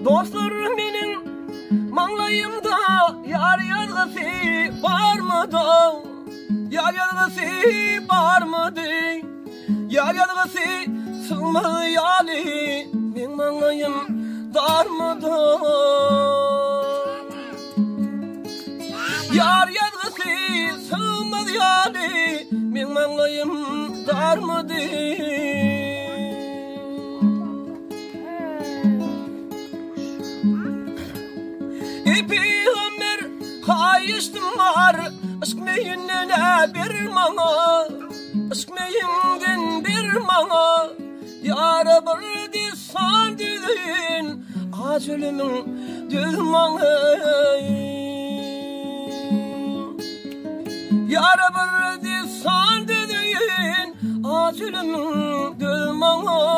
Dostlar menin manglayımda yar yazgısı var mıdı? Yar yazgısı var mıdı? Yar yazgısı sığmadı yali men manglayım dar mıdı? Yar yazgısı sığmadı yali men manglayım dar mıdı? Peygamber kayıştım var aşk meyinine bir mana, aşk meyinden bir mana. Yara bir san düzün acılımın düzmanı. Yara bir san düzün acılımın düzmanı.